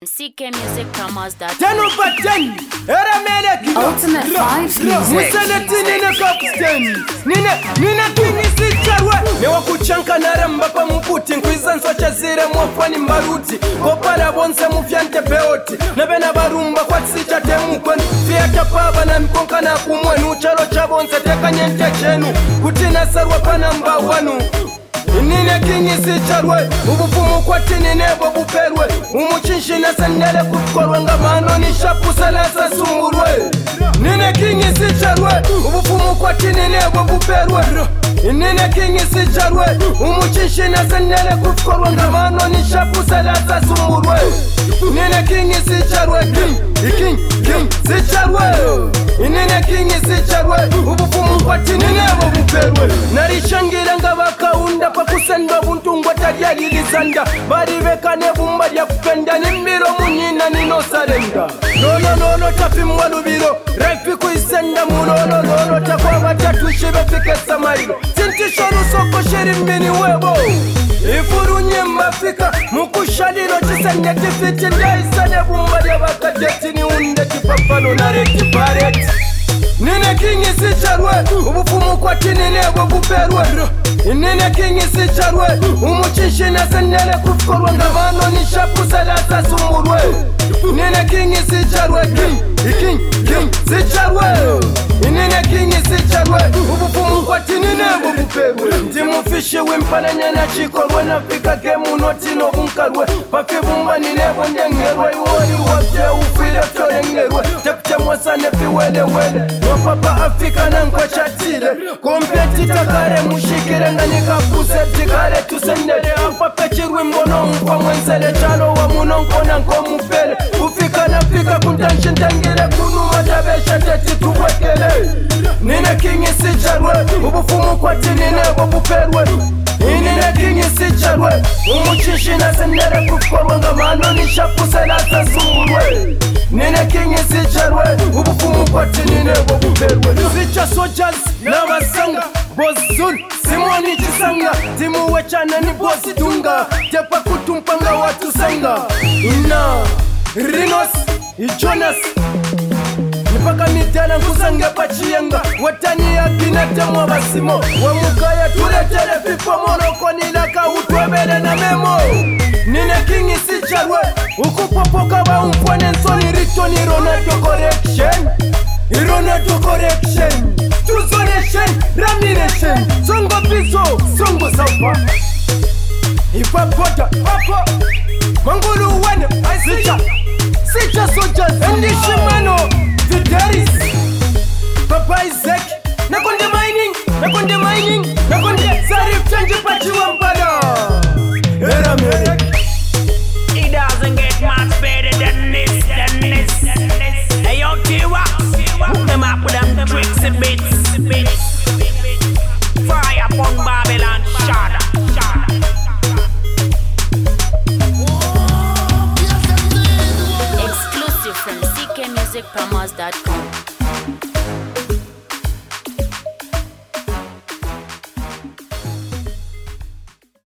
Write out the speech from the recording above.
CKmusicPromos.com. 10 over 10. Ultimate Vibes Music. Nina kingi sicharwe newa kuchanka naramba pa mputi nkwisanso chazire mwafani mbaruti kopara bonse mufyante beoti nebena barumba kwa tsicha temukwen fiata paba na mkonka na kumwenu chalo cha bonse teka nyente chenu kutina sarwa pa namba wanu Nine kingi sicharwe ubufumu kwa tini nebo buperwe umuchinshi na sendele kukorwe ngamano ni shapu salasa sumurwe Nine kingi sicharwe ubufumu kwa tini nebo buperwe Nine kingi sicharwe umuchinshi na sendele kukorwe ngamano ni shapu salasa sumurwe Nine kingi sicharwe king sicharwe Nine kingi sicharwe ubufumu kwa tini nebo buperwe Narishangira ngabakaunda pakusenda buntungo taryalilisanda baribeka nebumba lyakupenda nimbiro munyina ninosarenda Lolo tapi mwalubiro refi kuisenda mulolo takwaba tatushibe fikesa mailo Sintishoru soko shirimbini webo Ifurunye mafika mukushaliro chisende tifiti ndaisane bumba lyabakajetini unde tipapano nareti pareti Nine kingi sicharwe ubufumu kwa tini nebo buperwe Nine kingi sicharwe umuchinshi na sendele kukorwa ngavano ni shapu salasa sumurwe Nine kingi sicharwe king sicharwe Nine kingi sicharwe ubufumu kwa tini nebo buperwe Timufishi wimpana nyana chikorwe na fika kemu notino bunkarwe Pafibumba ni nebo nyengerwe Uwari wabje ufile torengerwe Tepte mwasane fiwele Wapapa Afrika na nkwa chatile Kompeti takare mushikire na nikapuse tikare tusendele Apape chirwi mbono mkwa mwenzele Chalo wa munonko na nko mupele Ufika na fika kuntanshi ntangire Kunu matabesha teti tuwekele Nine kingi sicharwe ubufumu kwa tini nebo buperwe Nine kingi sicharwe umuchishi na sendele kukorwa ngamano ni shapu salasa sumurwe Nine kingi sicharwe ubufumu kwa tini nebo buperwe Sicha soldiers na basanga Bozun simoni chisanga Timu wechana ni bosi dunga Tepa kutumpanga watu sanga Ina Rinos Jonas Nipaka mitana nkusange pachienga Watani ya kinatemo basimo Wamukaya tuletele pipo monoko Nilaka utwebele na memo Nine kingi sicharwe Ukupopoka wa umpwane nsoni Ritoni Ronaldo correction Tuzonation, Ramination Songo piso, songo saupa Ipapota, papa Mangulu wane, Sicha soldiers Ndishimano, Videris Papa Isaac Nakonde mining Sarif change pachi wampala Era merek It doesn't get much better than this Hey yo Tiwa hook them up with them tricks and bits Fire upon Babylon Shada Exclusive from CKmusicPromos.com.